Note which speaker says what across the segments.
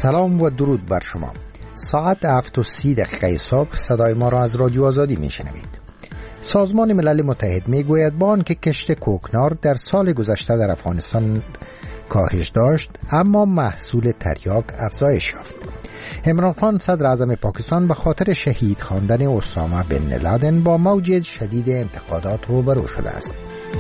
Speaker 1: سلام و درود بر شما. ساعت 7:30 صبح صدای ما را از رادیو آزادی میشنوید. سازمان ملل متحد میگوید با آنکه کشت کوکنار در سال گذشته در افغانستان کاهش داشت، اما محصول تریاک افزایش یافت. عمران خان صدر اعظم پاکستان به خاطر شهید خواندن اسامه بن لادن با موج شدید انتقادات روبرو شده است.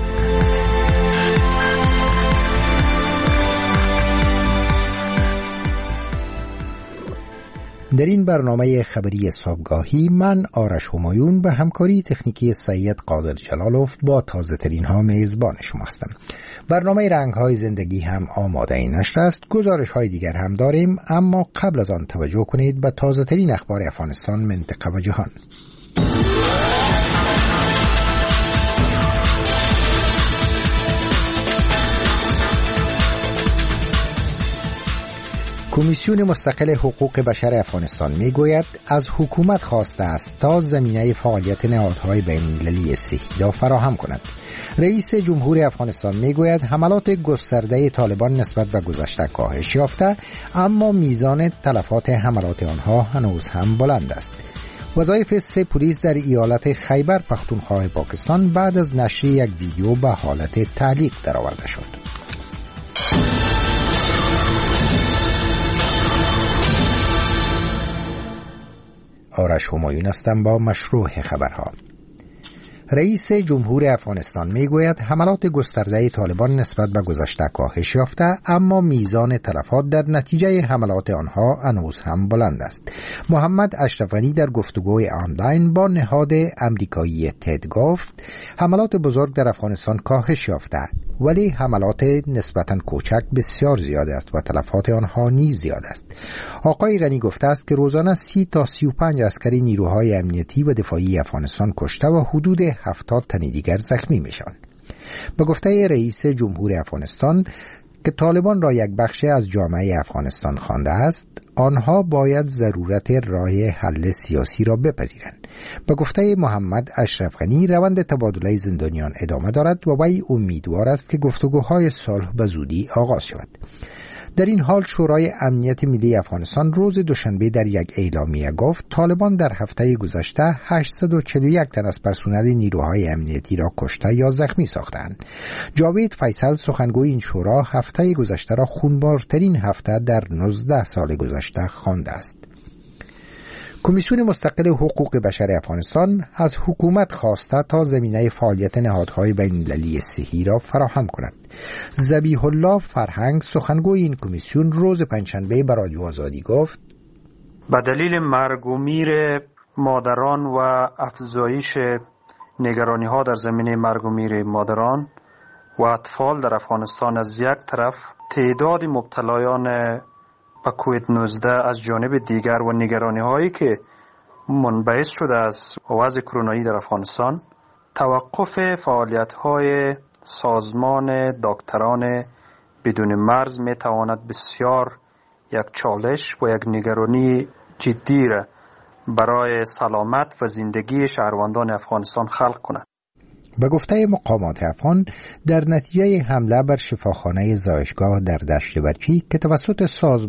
Speaker 1: در این برنامه خبری صبحگاهی من آرش همایون به همکاری تکنیکی سید قادر جلالوف با تازه ترین ها میزبان شما هستم. برنامه رنگ های زندگی هم آماده این نشر است. گزارش های دیگر هم داریم، اما قبل از آن توجه کنید به تازه ترین اخبار افغانستان، منطقه و جهان. کمیسیون مستقل حقوق بشر افغانستان میگوید از حکومت خواسته است تا زمینه فعالیت نهادهای بین‌المللی صحی را فراهم کند. رئیس جمهور افغانستان میگوید حملات گسترده طالبان نسبت به گذشته کاهش یافته، اما میزان تلفات حملات آنها هنوز هم بلند است. وظایف 3 پلیس در ایالت خیبر پختونخوا پاکستان بعد از نشر یک ویدیو به حالت تعلیق درآورده شد. آرش همایون هستم با مشروع خبرها. رئیس جمهور افغانستان میگوید حملات گسترده طالبان نسبت به گذشته کاهش یافته، اما میزان تلفات در نتیجه حملات آنها هنوز هم بلند است. محمد اشرف غنی در گفتگوی آنلاین با نهاد امریکایی تد گفت حملات بزرگ در افغانستان کاهش یافته، ولی حملات نسبتاً کوچک بسیار زیاد است و تلفات آنها نیز زیاد است. آقای غنی گفته است که روزانه 30 تا 35 عسکری نیروهای امنیتی و دفاعی افغانستان کشته و حدود 70 تن دیگر زخمی میشوند. به گفته رئیس جمهور افغانستان که طالبان را یک بخش از جامعه افغانستان خوانده است، آنها باید ضرورت راه حل سیاسی را بپذیرند. به گفته محمد اشرف غنی روند تبادله زندانیان ادامه دارد و وی امیدوار است که گفتگوهای صلح به زودی آغاز شود. در این حال شورای امنیت ملی افغانستان روز دوشنبه در یک اعلامیه گفت طالبان در هفته گذشته 841 تن از پرسنل نیروهای امنیتی را کشته یا زخمی ساختند. جاوید فیصل سخنگوی این شورا هفته گذشته را خونبارترین هفته در 19 سال گذشته خوانده است. کمیسیون مستقل حقوق بشر افغانستان از حکومت خواسته تا زمینه فعالیت نهادهای بین‌المللی صحی را فراهم کند. ذبیح الله فرهنگ سخنگوی این کمیسیون روز پنجشنبه به رادیو آزادی گفت
Speaker 2: به دلیل مرگ و میر مادران و افزایش نگرانی‌ها در زمینه مرگ و میر مادران و اطفال در افغانستان از یک طرف، تعداد مبتلایان به کووید 19 از جانب دیگر و نگرانی هایی که منبعث شده از وضع کرونایی در افغانستان، توقف فعالیت های سازمان دکتران بدون مرز می تواند بسیار یک چالش و یک نگرانی جدی را برای سلامت و زندگی شهروندان افغانستان خلق کند.
Speaker 1: به گفته مقامات افغان در نتیجه حمله بر شفاخانه زایشگاه در دشت برچی که توسط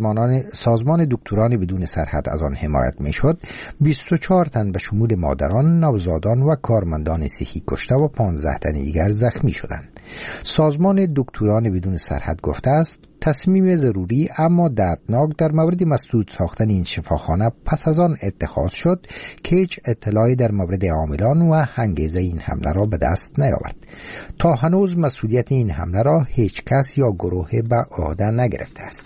Speaker 1: سازمان دکتران بدون سرحد از آن حمایت میشد، 24 تن به شمول مادران، نوزادان و کارمندان صحی کشته و 15 تن دیگر زخمی شدند. سازمان دکتران بدون سرحد گفته است تصمیم ضروری اما دردناک در مورد مسدود ساختن این شفاخانه پس از آن اتخاذ شد که هیچ اطلاعی در مورد عاملان و انگیزه این حمله را به دست نیاورد. تا هنوز مسئولیت این حمله را هیچ کس یا گروه به عهده نگرفته است.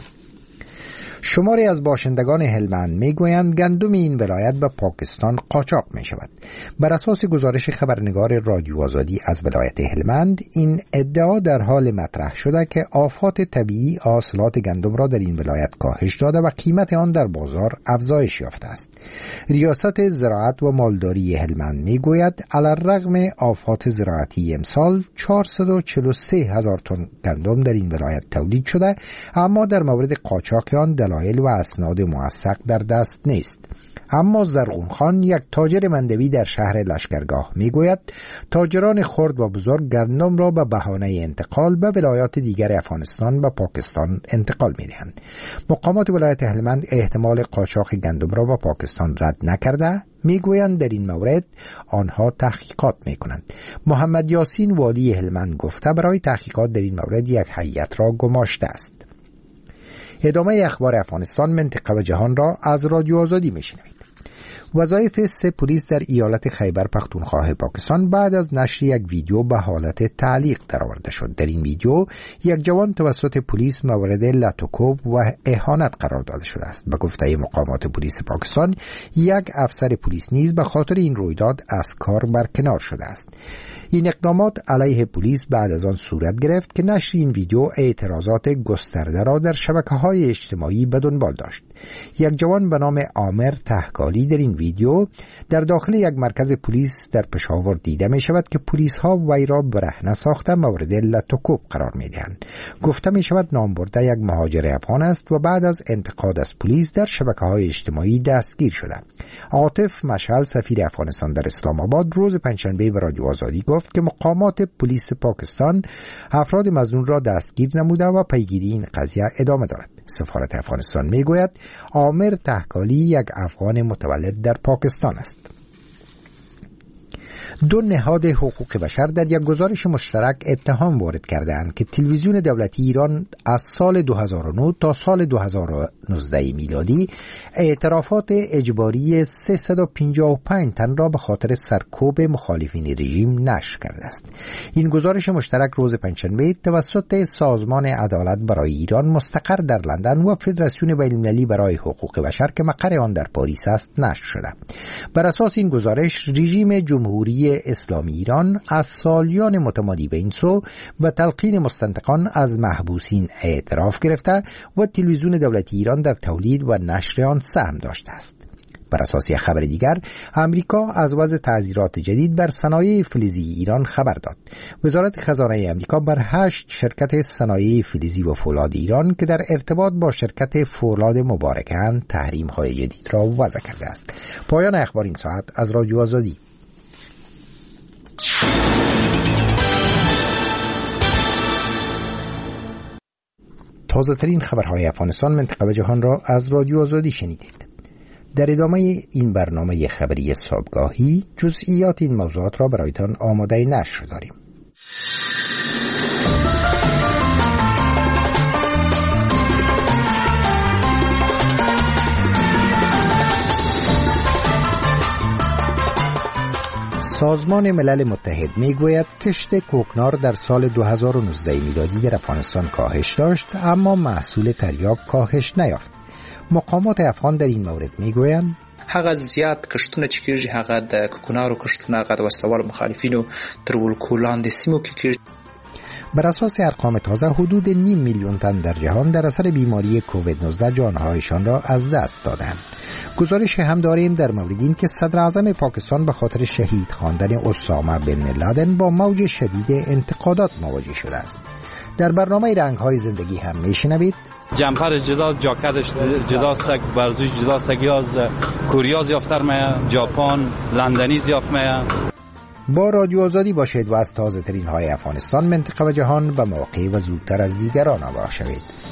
Speaker 1: شماری از باشندگان هلمند میگویند گندم این ولایت به پاکستان قاچاق می شود. بر اساس گزارش خبرنگار رادیو آزادی از ولایت هلمند، این ادعا در حال مطرح شده که آفات طبیعی حاصلات گندم را در این ولایت کاهش داده و قیمت آن در بازار افزایش یافته است. ریاست زراعت و مالداری هلمند میگوید علی‌الرغم آفات زراعتی امسال 443 هزار تن گندم در این ولایت تولید شده، اما در مورد قاچاق آن دلایل و اسناد موثق در دست نیست. اما زرغون خان، یک تاجر مندوی در شهر لشکرگاه، میگوید تاجران خرد و بزرگ گندم را به بهانه انتقال به ولایات دیگر افغانستان و پاکستان انتقال می‌دهند. مقامات ولایت هلمند احتمال قاچاق گندم را به پاکستان رد نکرده، میگویند در این مورد آنها تحقیقات میکنند. محمد یاسین والی هلمند گفته برای تحقیقات در این مورد یک هیئت را گماشته است. ادامه اخبار افغانستان، منطقه و جهان را از رادیو آزادی میشنوید. وظایف 3 پلیس در ایالت خیبر پختونخوا پاکستان بعد از نشر یک ویدیو به حالت تعلیق درآورده شد. در این ویدیو یک جوان توسط پلیس مورد لطوکوب و اهانت قرار داده شده است. به گفته مقامات پلیس پاکستان، یک افسر پلیس نیز به خاطر این رویداد از کار برکنار شده است. این اقدامات علیه پلیس بعد از آن صورت گرفت که نشر این ویدیو اعتراضات گسترده را در شبکه‌های اجتماعی به دنبال داشت. یک جوان به نام عامر تحکالی در این ویدیو در داخل یک مرکز پلیس در پشاور دیده می شود که پلیس ها وی را برهنه ساخته مورد لطوکوب قرار می دهند. گفته می شود نامبرده یک مهاجر افغان است و بعد از انتقاد از پلیس در شبکه‌های اجتماعی دستگیر شده. عاطف مشعل، سفیر افغانستان در اسلام آباد، روز پنجشنبه به رادیو آزادی گفت که مقامات پلیس پاکستان افراد مظنون را دستگیر نموده و پیگیری این قضیه ادامه دارد. سفارت افغانستان میگوید عامر تحکالی یک افغان متولد در پاکستان است. 2 نهاد حقوق بشر در یک گزارش مشترک اتهام وارد کردند که تلویزیون دولتی ایران از سال 2009 تا سال 2019 میلادی اعترافات اجباری 355 تن را به خاطر سرکوب مخالفین رژیم نشر کرده است. این گزارش مشترک روز پنجشنبه توسط سازمان عدالت برای ایران مستقر در لندن و فدراسیون بین‌المللی برای حقوق بشر که مقر آن در پاریس است نشر شده. بر اساس این گزارش، رژیم جمهوری اسلامی ایران از سالیان متمادی به این سو و تلقین مستنطقان از محبوسین اعتراف گرفته و تلویزیون دولتی ایران در تولید و نشر آن سهم داشته است. بر اساس یک خبر دیگر، امریکا از وضع تعزیرات جدید بر صنایع فلزی ایران خبر داد. وزارت خزانه امریکا بر 8 شرکت صنایع فلزی و فولاد ایران که در ارتباط با شرکت فولاد مبارکان تحریم‌های جدید را وضع کرده است. پایان اخبار این ساعت از رادیو آزادی. تازه ترین خبرهای افغانستان، منطقه و جهان را از رادیو آزادی شنیدید. در ادامه این برنامه خبری صبحگاهی جزئیات این موضوعات را برایتان آماده نشر داریم. سازمان ملل متحد میگوید کشت کوکنار در سال 2019 میلادی در افغانستان کاهش داشت، اما محصول تریاک کاهش نیافت. مقامات افغان در این مورد میگویند
Speaker 3: هغه زیات کشتونه چې کېږي هغه د کوکنارو کشتونه هغه د وسلوالو مخالفینو تر ولکو لاندې سیمو کې کېږي.
Speaker 1: بر اساس ارقام تازه حدود 5 میلیون تن در جهان در اثر بیماری کووید 19 جانهایشان را از دست دادند. گزارش هم داریم در مورد این که صدر اعظم پاکستان به خاطر شهید خواندن اسامه بن لادن با موج شدید انتقادات مواجه شده است. در برنامه رنگ‌های زندگی هم میشنوید
Speaker 4: جمپر جدا، جاکتش جداست، برزوش جداست، از کوریا زیافتر میه، ژاپن، لندنی زیافت میه.
Speaker 1: با رادیو آزادی باشید و از تازه ترین های افغانستان، منطقه و جهان به موقع و زودتر از دیگران آگاه شوید.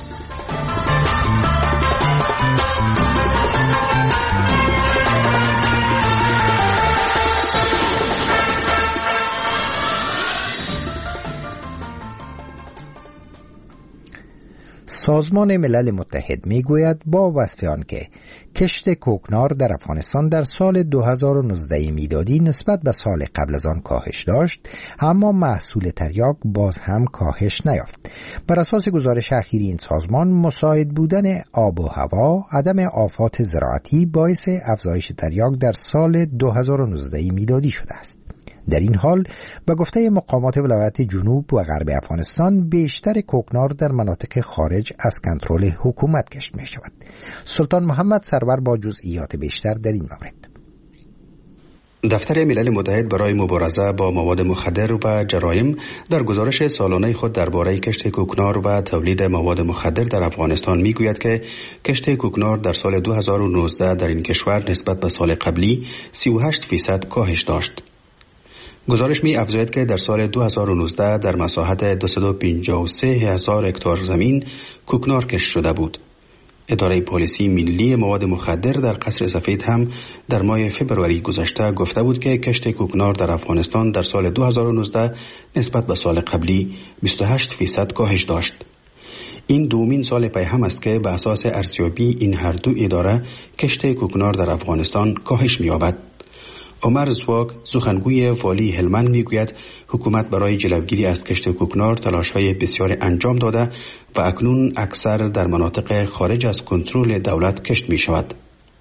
Speaker 1: سازمان ملل متحد میگوید با وصف آن که کشت کوکنار در افغانستان در سال 2019 میلادی نسبت به سال قبل از آن کاهش داشت، اما محصول تریاک باز هم کاهش نیافت. بر اساس گزارش اخیر این سازمان، مساعد بودن آب و هوا، عدم آفات زراعتی باعث افزایش تریاک در سال 2019 میلادی شده است. در این حال به گفته مقامات ولایت جنوب و غرب افغانستان، بیشتر کوکنار در مناطق خارج از کنترل حکومت کشت می شود. سلطان محمد سرور با جزئیات بیشتر در این مورد.
Speaker 5: دفتر ملل متحد برای مبارزه با مواد مخدر و جرایم در گزارش سالانه خود درباره کشت کوکنار و تولید مواد مخدر در افغانستان میگوید که کشت کوکنار در سال 2019 در این کشور نسبت به سال قبلی 38% کاهش داشت. گزارش می افزاید که در سال 2019 در مساحت 253,000 هکتار زمین کوکنار کشت شده بود. اداره پلیسی ملی مواد مخدر در قصر سفید هم در ماه فبروری گذشته گفته بود که کشت کوکنار در افغانستان در سال 2019 نسبت به سال قبلی 28% کاهش داشت. این دومین سال پیهم است که به اساس ارزیابی این هر دو اداره کشت کوکنار در افغانستان کاهش می‌یابد. عمر زواگ سخنگوی والی هلمند میگوید حکومت برای جلوگیری از کشت کوکنار تلاش‌های بسیار انجام داده و اکنون اکثر در مناطق خارج از کنترل دولت کشت می‌شود.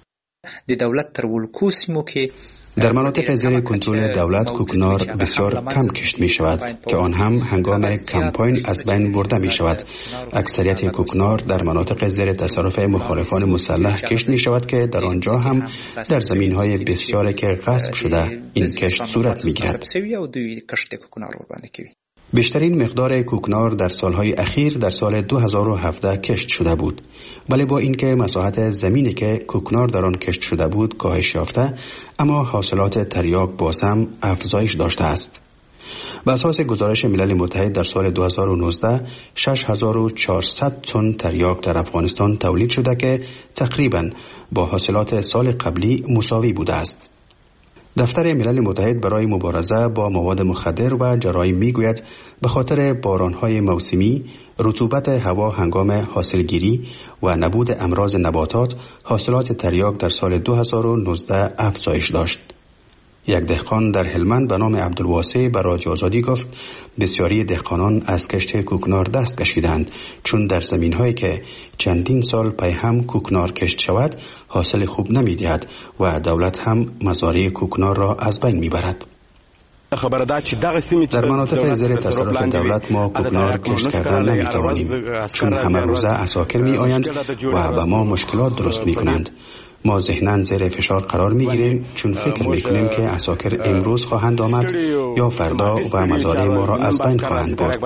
Speaker 5: در مناطق زیر کنترل دولت کوکنار بسیار کم کشت می شود که آن هم هنگام کمپاین از بین برده می شود. اکثریت کوکنار در مناطق زیر تصرف مخالفان مسلح کشت می شود که در آنجا هم در زمین های بسیاری که غصب شده این کشت صورت می گیرد. بیشترین مقدار کوکنار در سالهای اخیر در سال 2017 کشت شده بود، ولی با اینکه مساحت زمینی که کوکنار در آن کشت شده بود کاهش یافته، اما حاصلات تریاک باز هم افزایش داشته است. بر اساس گزارش ملل متحد در سال 2019 6400 تن تریاک در افغانستان تولید شده که تقریباً با حاصلات سال قبلی مساوی بوده است. دفتر ملل متحد برای مبارزه با مواد مخدر و جرایم میگوید به خاطر بارانهای موسمی، رطوبت هوا هنگام حاصلگیری و نبود امراض نباتات، حاصلات تریاک در سال 2019 افزایش داشت. یک دهقان در هلمند به نام عبدالواسع به رادیو آزادی گفت بسیاری دهقانان از کشت کوکنار دست کشیدند، چون در زمین‌هایی که چندین سال پیهم کوکنار کشت شود حاصل خوب نمی‌دهد و دولت هم مزارع کوکنار را از بین می‌برد. در مناطق زیر تصرف دولت ما کوکنار کشت کردن نمی‌توانیم، چون همه روزه عساکر می‌آیند و به ما مشکلات درست می‌کنند. ما ذهناً زیر فشار قرار می‌گیریم چون فکر می‌کنیم که عساکر امروز خواهند آمد یا فردا و مزارع ما را از بین خواهند برد.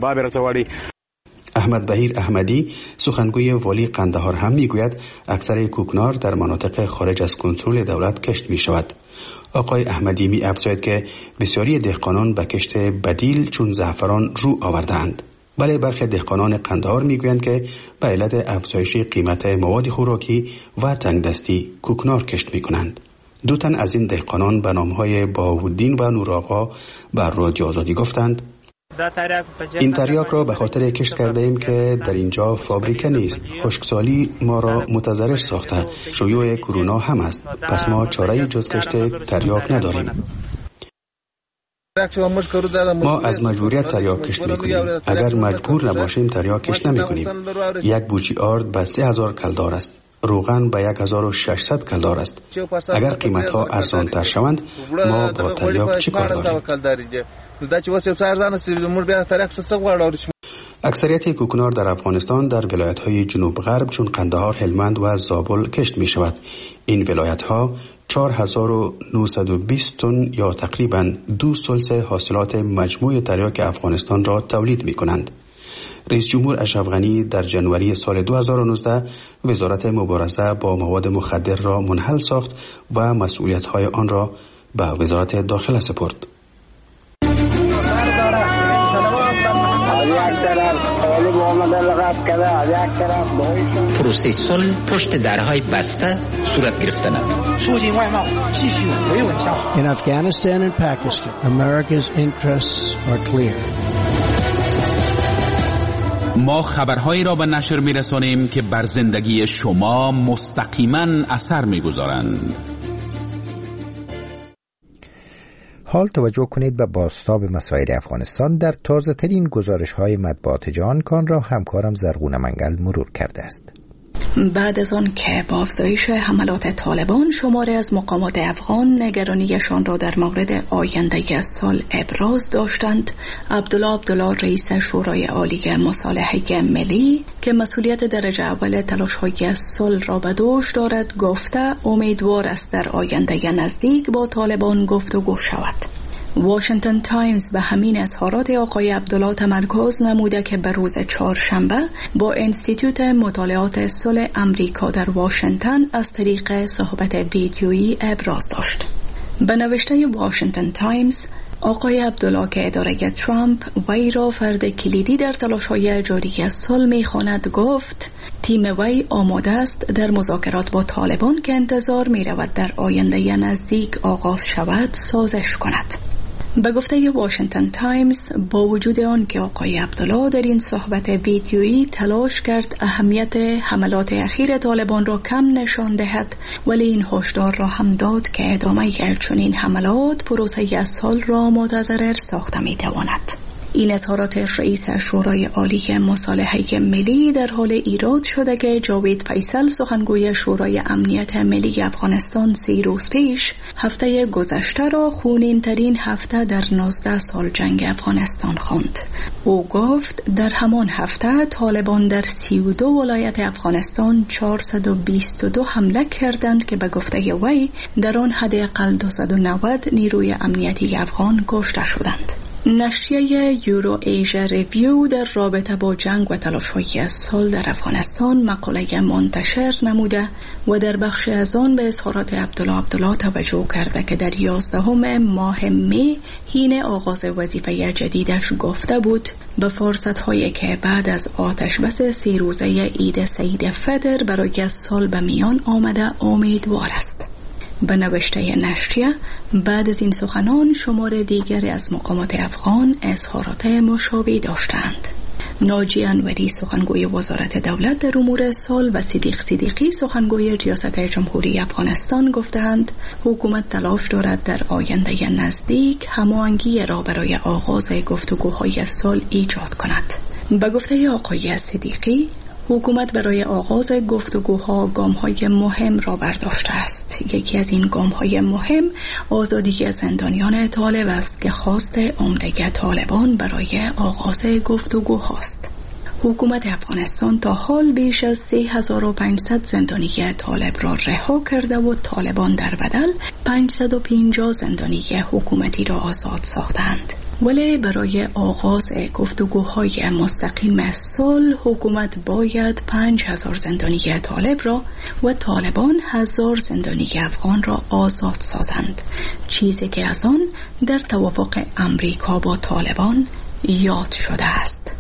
Speaker 5: احمد بهیر احمدی سخنگوی والی قندهار هم میگوید اکثر کوکنار در مناطق خارج از کنترل دولت کشت می‌شود. آقای احمدی می‌افزاید که بسیاری دهقانان به کشت بدیل چون زعفران رو آوردند. بله، برخی دهقانان قندهار میگویند که به علت افزایش قیمت مواد خوراکی و تنگدستی کوکنار کشت میکنند. دو تن از این دهقانان به نامهای بهاءالدین و نورآقا بر رادیو آزادی گفتند این تریاک را به خاطر کشت کرده ایم که در اینجا فابریکه نیست. خشکسالی ما را متضرر ساخته. شیوع کرونا هم است. پس ما چاره‌ای جز کشت تریاک نداریم. ما از مجبوریت تریاک کشت میکنیم. اگر مجبور نباشیم تریاک کشت نمیکنیم. یک بوجی آرد به 3000 کلدار است. روغن به 1600 کلدار است. اگر قیمت ها ارزان تر شوند ما با تریاک چه کار داریم؟ اکثریت کوکنار در افغانستان در ولایت های جنوب غرب چون قندهار، هلمند و زابل کشت می شود. این ولایت ها 4920 تن یا تقریباً 2/3 حاصلات مجموع تریاک افغانستان را تولید می کنند. رئیس جمهور اشرف غنی در جنوری سال 2019 وزارت مبارزه با مواد مخدر را منحل ساخت و مسئولیت‌های آن را به وزارت داخله سپرد.
Speaker 6: پروسه صلح پشت درهای بسته صورت گرفتن.
Speaker 7: In Afghanistan and Pakistan, America's interests are clear.
Speaker 8: ما خبرهایی را به نشر می‌رسانیم که بر زندگی شما مستقیما اثر می‌گذارند.
Speaker 1: حال توجه کنید به بازتاب مسائل افغانستان در تازه‌ترین گزارش‌های مطبوعات جهان که آن را همکارم زرغون منگل مرور کرده است.
Speaker 9: بعد از آن که با افزایش حملات طالبان شماری از مقامات افغان نگرانیشان را در مورد آینده سال ابراز داشتند، عبدالله رئیس شورای عالی مصالحه ملی که مسئولیت درجه اول تلاش‌های صلح را به دوش دارد گفته امیدوار است در آینده نزدیک با طالبان گفتگو شود. واشنگتن تایمز به همین اظهارات آقای عبدالله تمرکز نموده که به روز چهارشنبه با انستیتوت مطالعات صلح امریکا در واشنگتن از طریق صحبت ویدیویی ابراز داشت. به نوشته واشنگتن تایمز، آقای عبدالله که اداره ترامپ وی را فرد کلیدی در تلاش‌های جاری صلح می‌خواند گفت تیم وی آماده است در مذاکرات با طالبان که انتظار می‌رود در آینده نزدیک آغاز شود سازش کند. به گفته واشنگتن تایمز، با وجود آن که آقای عبدالله در این صحبت ویدیویی تلاش کرد اهمیت حملات اخیر طالبان را کم نشان دهد، ولی این هشدار را هم داد که ادامه چنین حملات پروسه صلح را متضرر ساخته می‌تواند. این اظهارات رئیس شورای عالی مصالحه ملی در حال ایراد شده که جاوید فیصل سخنگوی شورای امنیت ملی افغانستان 3 روز پیش هفته گذشته را خونین ترین هفته در 19 سال جنگ افغانستان خواند. او گفت در همان هفته طالبان در 32 ولایت افغانستان 422 حمله کردند که به گفته وی در آن حداقل 290 نیروی امنیتی افغان کشته شدند. نشریه یورو ایژا ریویو در رابطه با جنگ و تلاش‌های صلح در افغانستان مقاله منتشر نموده و در بخش از آن به اظهارات عبدالله توجه کرده که در 11 ماه می حین آغاز وظیفه جدیدش گفته بود به فرصت‌هایی که بعد از آتش بس 3 روزه عید سعید فطر برای صلح به میان آمده امیدوار است. به نوشته نشریه، بعد از این سخنان شمار دیگری از مقامات افغان اظهارات مشابه داشتند. ناجی انوری سخنگوی وزارت دولت در امور صلح و صدیقی سخنگوی ریاست جمهوری افغانستان گفتند حکومت تلاش دارد در آینده نزدیک هماهنگی را برای آغاز گفتگوهای صلح ایجاد کند. به گفته آقای صدیقی، حکومت برای آغاز گفتگوها گام‌های مهم را برداشته است. یکی از این گام‌های مهم آزادی زندانیان طالب است که خواست عمده طالبان برای آغاز گفتگوهاست. حکومت افغانستان تا حال بیش از 3500 زندانی طالب را رها کرده و طالبان در بدل 550 زندانی حکومتی را آزاد ساختند. ولی برای آغاز گفتگوهای مستقیم صلح حکومت باید 5000 زندانی طالب را و طالبان 1000 زندانی افغان را آزاد سازند، چیزی که از آن در توافق امریکا با طالبان یاد شده است.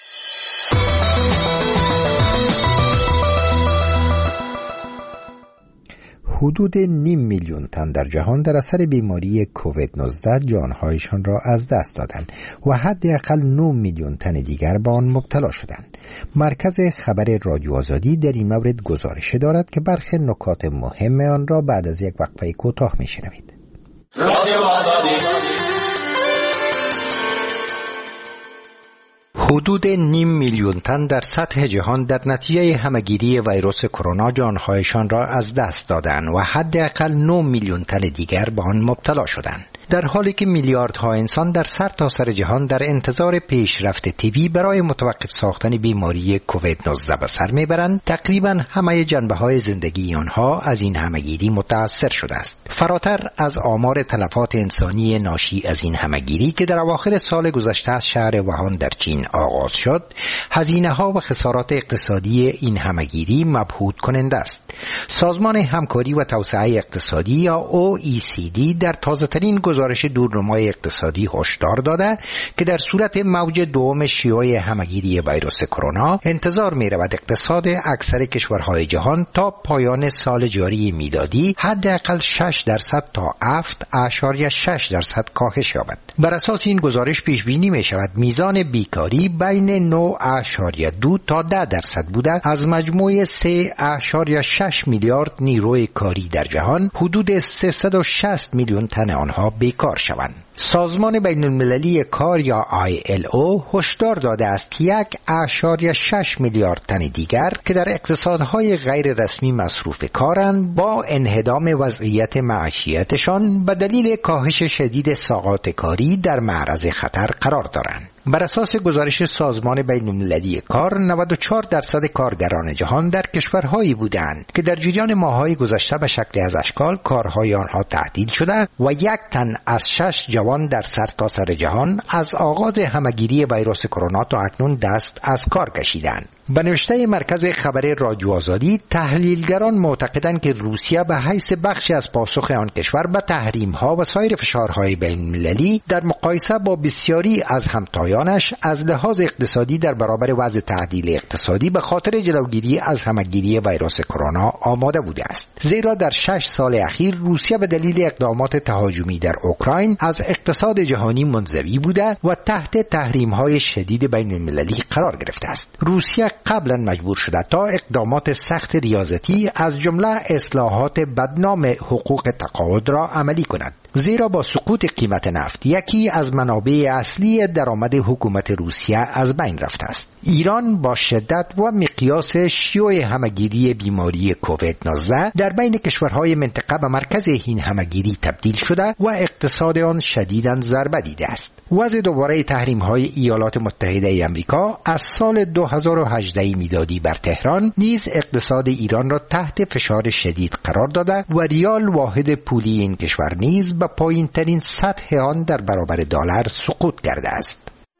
Speaker 1: حدود 500,000 میلیون تن در جهان در اثر بیماری کووید 19 جانهایشان را از دست دادند و حداقل 9 میلیون تن دیگر به آن مبتلا شدند. مرکز خبر رادیو آزادی در این مورد گزارش دارد که برخی نکات مهم آن را بعد از یک وقفه کوتاه میشنوید. رادیو آزادی. حدود 500,000 میلیون تن در سطح جهان در نتیجه همه‌گیری ویروس کرونا جانهایشان را از دست دادند و حداقل 9 میلیون تن دیگر به آن مبتلا شدند. در حالی که میلیاردها انسان در سرتاسر جهان در انتظار پیشرفت طبی برای متوقف ساختن بیماری کووید 19 به سر میبرند، تقریبا همه جنبه‌های زندگی آنها از این همه‌گیری متأثر شده است. فراتر از آمار تلفات انسانی ناشی از این همه‌گیری که در اواخر سال گذشته از شهر ووهان در چین آغاز شد، هزینه‌ها و خسارات اقتصادی این همه‌گیری مبهوت کننده است. سازمان همکاری و توسعه اقتصادی یا OECD در تازه‌ترین گزارش دورنمای اقتصادی هشدار داده که در صورت موج دوم شیوع همه‌گیری ویروس کرونا انتظار می‌رود اقتصاد اکثر کشورهای جهان تا پایان سال جاری میلادی حداقل 6% تا 7.6% کاهش یابد. بر اساس این گزارش پیش بینی می‌شود میزان بیکاری بین 9.2 تا 10% بوده. از مجموع 3.6 میلیارد نیروی کاری در جهان حدود 360 میلیون تن آنها روی کار شوند. سازمان بین المللی کار یا ILO هشدار داده است که 1.6 میلیارد تن دیگر که در اقتصادهای غیر رسمی مصروف کارند با انهدام وضعیت معیشتشان به دلیل کاهش شدید ساعات کاری در معرض خطر قرار دارند. بر اساس گزارش سازمان بین المللی کار 94% کارگران جهان در کشورهایی بودند که در جریان ماه‌های گذشته به شکل از اشکال کارهای آنها تعطیل شده و 1 تن از 6 جوان در سرتاسر جهان از آغاز همهگیری ویروس کرونا تا اکنون دست از کار کشیدند. به نوشته مرکز خبر رادیو آزادی، تحلیلگران معتقدند که روسیه به حیث بخشی از پاسخ آن کشور به تحریم‌ها و سایر فشارهای بین‌المللی در مقایسه با بسیاری از همتایانش از لحاظ اقتصادی در برابر وضع تعدیل اقتصادی به خاطر جلوگیری از همهگیری ویروس کرونا آماده بوده است. زیرا در 6 سال اخیر روسیه به دلیل اقدامات تهاجمی در اوکراین از اقتصاد جهانی منزوی بوده و تحت تحریم‌های شدید بین‌المللی قرار گرفته است. روسیه قبلا مجبور شده تا اقدامات سخت ریاضتی از جمله اصلاحات بدنام حقوق تقاعد را عملی کند، زیرا با سقوط قیمت نفت یکی از منابع اصلی درآمد حکومت روسیه از بین رفته است. ایران با شدت و مقیاس شیوع همهگیری بیماری کووید 19 در بین کشورهای منطقه به مرکز این همهگیری تبدیل شده و اقتصاد آن شدیداً ضربه دیده است. وضع دوباره تحریم‌های ایالات متحده آمریکا از سال 2018 میلادی بر تهران نیز اقتصاد ایران را تحت فشار شدید قرار داده و ریال واحد پولی این کشور نیز به پایین‌ترین سطح آن در برابر دلار سقوط کرده است.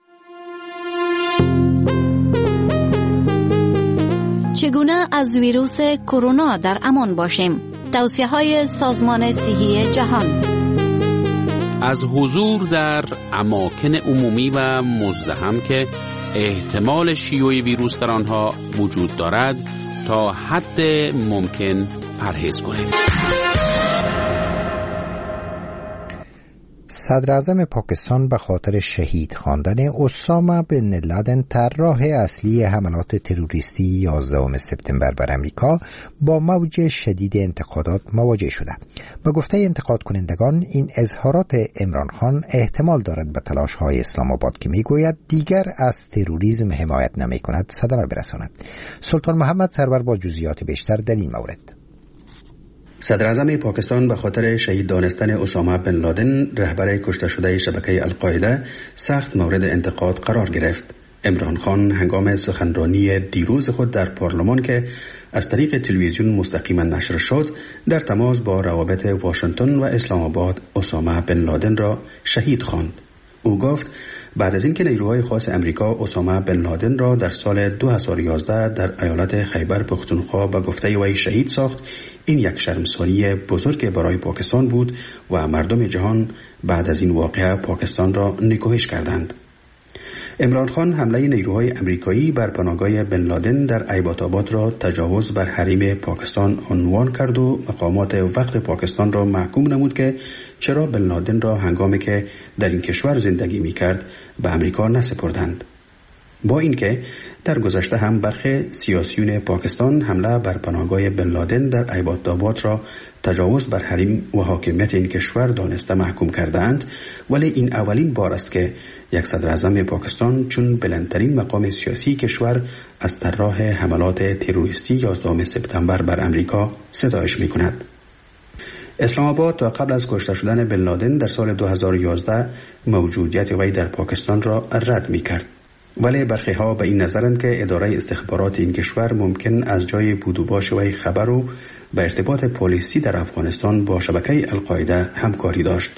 Speaker 10: چگونه از ویروس کرونا در امان باشیم؟ توصیه‌های سازمان صحی جهان.
Speaker 8: از حضور در اماکن عمومی و مزدحم که احتمال شیوع ویروس در آنها وجود دارد تا حد ممکن پرهیز کنید.
Speaker 1: صدر اعظم پاکستان به خاطر شهید خواندن اسامه بن لادن، طراح اصلی حملات تروریستی 11 سپتامبر بر امریکا، با موج شدید انتقادات مواجه شده. به گفته انتقاد کنندگان، این اظهارات عمران خان احتمال دارد به تلاش‌های اسلام آباد که میگوید دیگر از تروریسم حمایت نمی‌کند صدمه برساند. سلطان محمد سرور با جزئیات بیشتر در این مورد.
Speaker 5: صدر اعظم پاکستان به خاطر شهید دانستن اسامه بن لادن، رهبر کشته شده شبکه القاعده، سخت مورد انتقاد قرار گرفت. عمران خان هنگام سخنرانی دیروز خود در پارلمان که از طریق تلویزیون مستقیما نشر شد، در تماس با روابط واشنگتن و اسلام آباد اسامه بن لادن را شهید خواند. او گفت بعد از اینکه نیروهای خاص امریکا اسامه بن لادن را در سال 2011 در ایالت خیبر پختونخوا به گفته وی شهید ساخت، این یک شرمساری بزرگ برای پاکستان بود و مردم جهان بعد از این واقعه پاکستان را نکوهش کردند. عمران خان حمله نیروهای امریکایی بر پناهگاه بن لادن در ایبات‌آباد را تجاوز بر حریم پاکستان عنوان کرد و مقامات وقت پاکستان را محکوم نمود که چرا بن لادن را هنگامی که در این کشور زندگی می‌کرد به امریکا نسپردند. با اینکه در گذشته هم برخی سیاسیون پاکستان حمله بر پناهگاه بن لادن در ایبات‌آباد را تجاوز بر حریم و حاکمیت این کشور دانسته محکوم کردند، ولی این اولین بار است که یک صدر اعظم پاکستان چون بلندترین مقام سیاسی کشور از طراح حملات تروریستی 11 سپتامبر بر امریکا ستایش می‌کند. اسلام آباد تا قبل از کشته شدن بن لادن در سال 2011 موجودیت وی در پاکستان را رد می‌کرد. ولی برخی ها به این نظرند که اداره استخبارات این کشور ممکن از جای بود و باش وی خبر و به ارتباط پلیسی در افغانستان با شبکه القاعده همکاری داشت.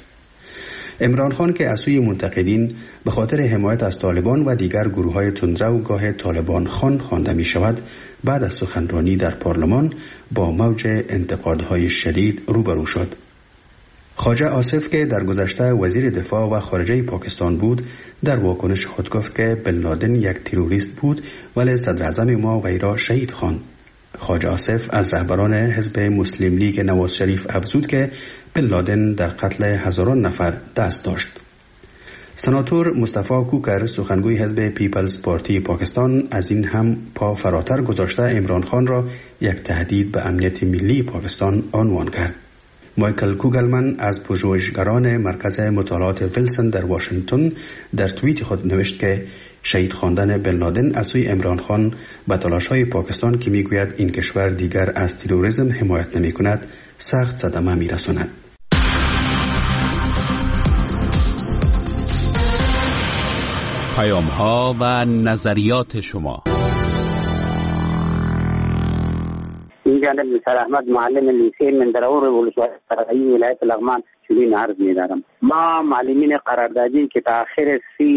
Speaker 5: عمران خان که از سوی منتقدین به خاطر حمایت از طالبان و دیگر گروه‌های تندرو گاه طالبان خان خوانده می شود، بعد از سخنرانی در پارلمان با موج انتقادهای شدید روبرو شد. خواجه آصف که در گذشته وزیر دفاع و خارجه پاکستان بود، در واکنش خود گفت که بن لادن یک تروریست بود ولی صدر اعظم ما وی را شهید خواند. خواجه آصف از رهبران حزب مسلم لیگ نواز شریف افزود که بن لادن در قتل هزاران نفر دست داشت. سناتور مصطفی کوکر سخنگوی حزب پیپلز پارتی پاکستان از این هم پا فراتر گذاشته عمران خان را یک تهدید به امنیت ملی پاکستان عنوان کرد. مایکل کوگلمن از پژوهشگران مرکز مطالعات ویلسون در واشنگتن در توییت خود نوشت که شهید خواندن بن لادن از سوی عمران خان به تلاش‌های پاکستان که میگوید این کشور دیگر از تروریسم حمایت نمی‌کند سخت صدمه می‌رساند.
Speaker 8: پیام‌ها و نظریات شما.
Speaker 11: این جانب مستر احمد معلم لیسه من درور ولسوالی فرعی ولایت لغمان چنین عرض می‌دارم. ما معلمین قراردادی که تا آخر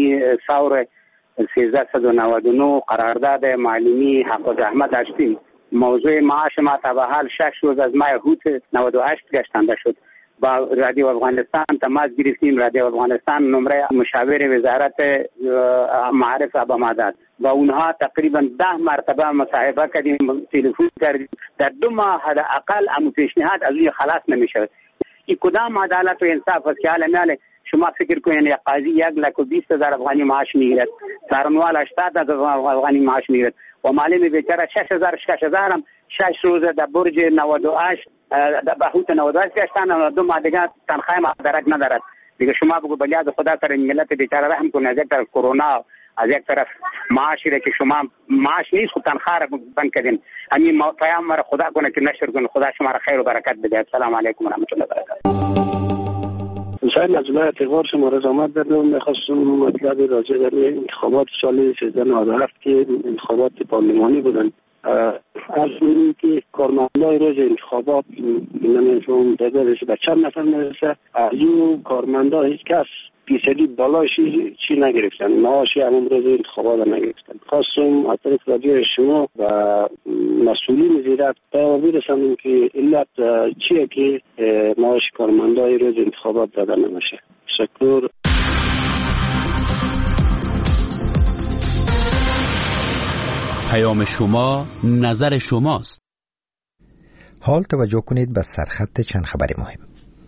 Speaker 11: 1399 قرارداد معلمی حق زحمت داشتیم، موضوع معاش ما تا به حال 6 روز از ماه هوت 98 گشتنده شد. با رادیو افغانستان تماس گرفتیم. رادیو افغانستان نمره مشاور وزارت معارف ابا داد و اونها تقریبا 10 مرتبه مصاحبه کردیم، تلفن کردیم. در 2 ماه حداقل امو پیشنهاد از این خلاص نمیشه. این کدام عدالت و انصاف است که حالا شما فکر کنین یک قاضی 1,20,000 افغانی معاش میگیرد، سارنوال 80,000 افغانی معاش میگیرد و معلم بیچاره 6,000 هم 6 روز در برج 98 در بهوت 98 گشتن و 2 ماه دیگه تنخواه مدرک ندارد. دیگه شما بگو بلیاد خدا سر ملت بیچاره رحم کنه. از یک طرف کرونا، از یک طرف معاشی را که شما معاش نیست خود تنخواه را بند کردین. همین پیام را خدا کنه که نشر کنه. خدا شما را خیر و برکت بده. السلام علیکم و رحمت الله و برکاته.
Speaker 12: حسین از جلوی اعتبار شما رضامت دادم. میخواستم مطلب راجع در انتخابات سال 1397 که انتخابات پارلمانی بودن، از این که کارمندای روز انتخابات نمیدونم دادرش به چند نفر میرسه، از این کارمندا هیچ کس فیصدی بالایش چی نگرفتن، معاشی همون روز انتخابات نگرفتن. خواستم از طریق رادیو شما و مسئولین زیرت پیام برسانم که علت چیه که معاش کارمندای روز انتخابات داده نمیشه. تشکر.
Speaker 8: پیام شما نظر شماست.
Speaker 1: حال توجه کنید به سرخط چند خبر مهم.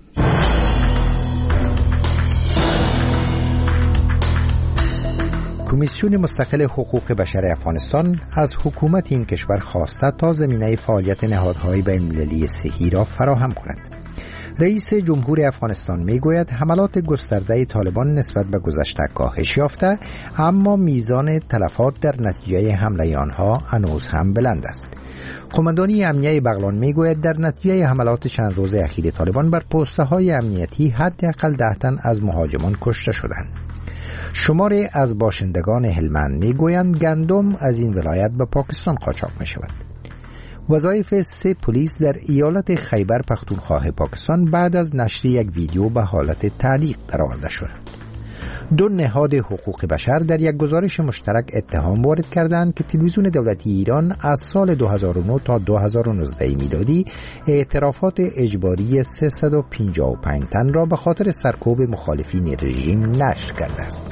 Speaker 1: کمیسیون مستقل حقوق بشر افغانستان از حکومت این کشور خواسته تا زمینه فعالیت نهادهای بین‌المللی صحی را فراهم کند. رئیس جمهور افغانستان میگوید حملات گسترده طالبان نسبت به گذشته کاهش یافته، اما میزان تلفات در نتیجه حمله آنها هنوز هم بلند است. قماندانی امنیه بغلان میگوید در نتیجه حملات چند روز اخیر طالبان بر پست‌های امنیتی حداقل 10 تن از مهاجمان کشته شدند. شماری از باشندگان هلمند میگویند گندم از این ولایت به پاکستان قاچاق می شود. وظایف 3 پلیس در ایالت خیبر پختونخوا پاکستان بعد از نشر یک ویدیو به حالت تعلیق درآورده شد. 2 نهاد حقوق بشر در یک گزارش مشترک اتهام وارد کردند که تلویزیون دولتی ایران از سال 2009 تا 2019 میلادی اعترافات اجباری 355 تن را به خاطر سرکوب مخالفین رژیم نشر کرده است.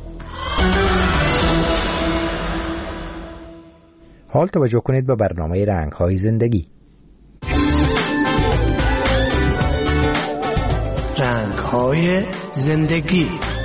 Speaker 1: حال توجه کنید به برنامه رنگ‌های زندگی.
Speaker 13: رنگ‌های زندگی.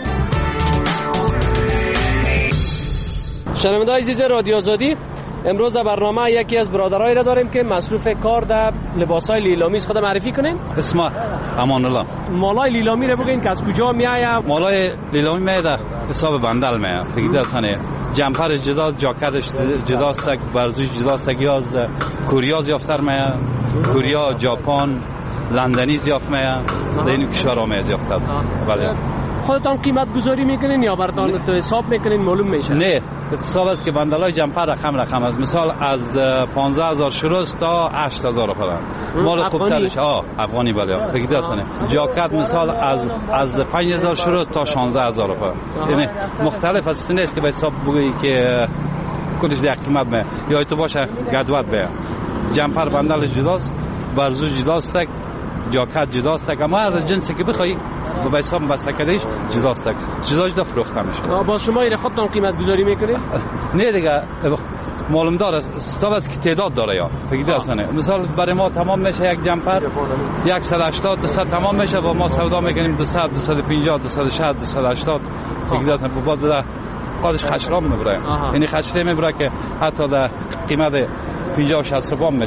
Speaker 14: شنونده‌های عزیز رادیو آزادی، امروز در برنامه یکی از برادرایی را داریم که مصروف کار در لباسای لیلامی است. خود معرفی کنین؟
Speaker 4: اسم امان الله.
Speaker 14: مالای لیلامی را بگین که از کجا میآید؟
Speaker 4: مالای لیلامی میاد حساب بندل میاد. فکر کنه جمپر جدا، جاکتش جداست، ورزش جداست، از کوریا زیافتر میاد، کوریا، ژاپن، لندنی زیافت میاد، در این کشورها میاد زیافتر. بله.
Speaker 14: خودتان قیمت گذاری میکنین یا براتون تو حساب میکنین معلوم میشه؟
Speaker 4: نه، حساب است که بندلای جمپر رقم است. مثال از 15,000 شروع تا 8,000 روپیه. مال خوبترش افغانی بله. فکر کنه جاکت مثال از 5,000 شروع تا 16,000 روپیه. یعنی مختلف است، نیست که به حساب بگویی که کلش در قیمت میاد یا تو باشه گدوت بیاد. جمپر بندل جداست، ورزش جداست، جاکت جداست، اما هر جنسی که بخوای و به حساب بسته‌کدهش جداست. جدا فروخته میشه.
Speaker 14: با شما این خودتون قیمت گذاری میکنید؟
Speaker 4: نه دیگه معلوم داره حساب است که تعداد داره یا فکر کنه. مثال برای ما تمام میشه یک جمپر 180 200 تمام میشه و ما سودا میکنیم 200 250 260 280 فکر کنه بعد در خودش خشرام میبره. یعنی خشره میبره که حتی در قیمت 50 60 روپیه میشه.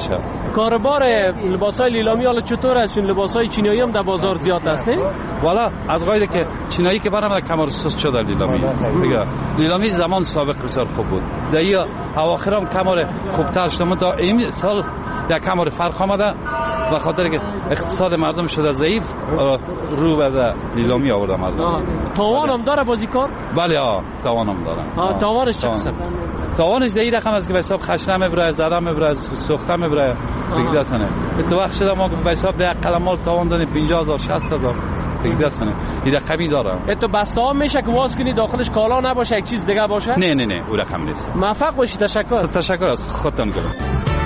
Speaker 14: کاربار لباسای لیلامی حالا چطور است؟ چون لباسای چینایی هم در بازار زیاد است نه؟
Speaker 4: والا از قاعده که چینایی که برام کمر سست شده لیلامی دیگه. لیلامی زمان سابق بسیار خوب بود. دیگه اواخرام کمر خوبتر شده، تا این سال در کمر فرق آمده به خاطر که اقتصاد مردم شده ضعیف، رو به لیلامی آورده مردم.
Speaker 14: تاوان هم داره بازیکار؟
Speaker 4: بله تاوان هم داره.
Speaker 14: تاوانش چه قسم؟
Speaker 4: تاوانش دیگه رقم است که به حساب خشنه میبره، زده میبره، سوخته میبره دیگه دستنه. تو وقت شده ما به حساب به اقل مال تاوان دادیم 50000 60000 دیگه دستنه. این رقمی داره.
Speaker 14: تو بسته ها میشه که واس کنی داخلش کالا نباشه، یک چیز دیگه باشه؟
Speaker 4: نه او رقم نیست.
Speaker 14: موفق باشی. تشکر
Speaker 4: از خودتون.